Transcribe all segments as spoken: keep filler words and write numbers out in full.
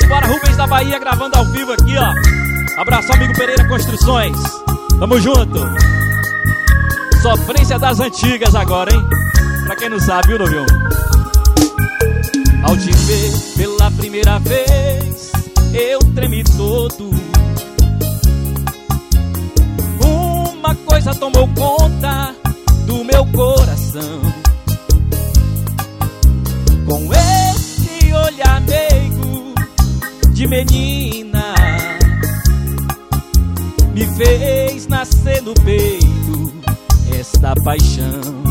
Simbora, Rubens da Bahia gravando ao vivo aqui, ó. Abraço, amigo Pereira Construções. Tamo junto. Sofrência das antigas agora, hein? Pra quem não sabe, viu, novinho? Ao te ver pela primeira vez, eu tremi todo. Uma coisa tomou conta do meu coração. Com esse olhar meigo de menina, me fez nascer no peito esta paixão.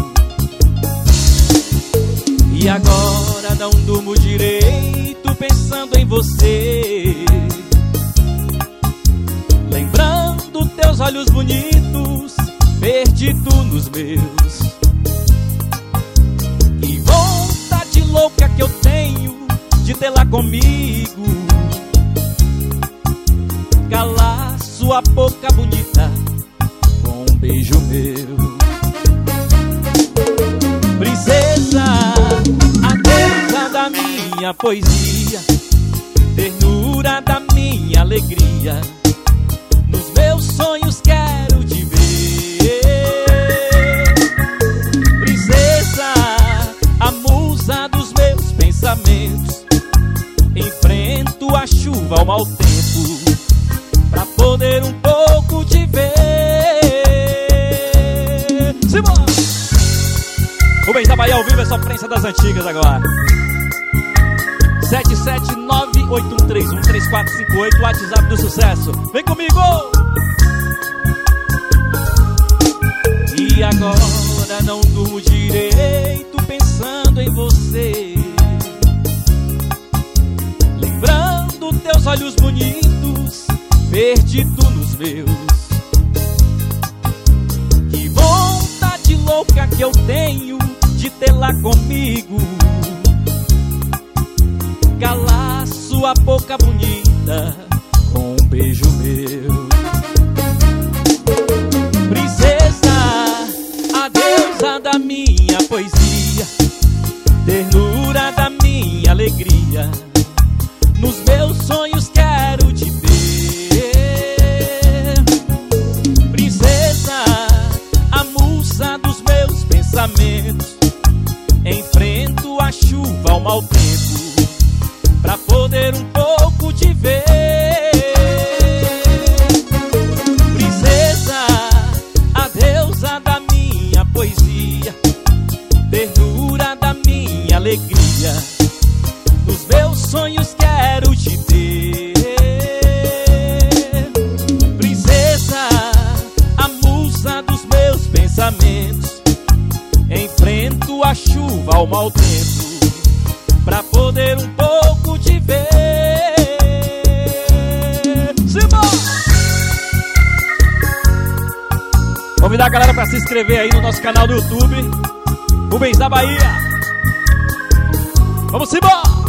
E agora não durmo direito pensando em você, lembrando teus olhos bonitos, perdido nos meus. Que vontade louca que eu tenho de tê-la comigo, calar sua boca bonita com um beijo meu. Princesa, a deusa da minha poesia, ternura da minha alegria, nos meus sonhos quero te ver. Princesa, a musa dos meus pensamentos, enfrento a chuva ao mau tempo pra poder um pouco te ver. Simbora! Rubens da Bahia ao vivo, é Sofrência das Antigas agora. sete sete nove oito um três um três quatro cinco oito, WhatsApp do sucesso. Vem comigo! E agora não durmo direito pensando em você, lembrando teus olhos bonitos, perdido nos meus. Que vontade louca que eu tenho de tê-la comigo, calar sua boca bonita com um beijo meu. Princesa, a deusa da minha poesia, ternura da minha alegria, nos meus sonhos quero te ver. Princesa, a musa dos meus pensamentos, enfrento a chuva ao mau tempo pra poder um pouco te ver. Princesa, a deusa da minha poesia, ternura da minha alegria, nos meus sonhos quero te ter. Princesa, a musa dos meus pensamentos, enfrento a chuva ao mau tempo pra poder um pouco te ver. Simbora! Convidar a galera pra se inscrever aí no nosso canal do YouTube, Rubens da Bahia. Vamos embora!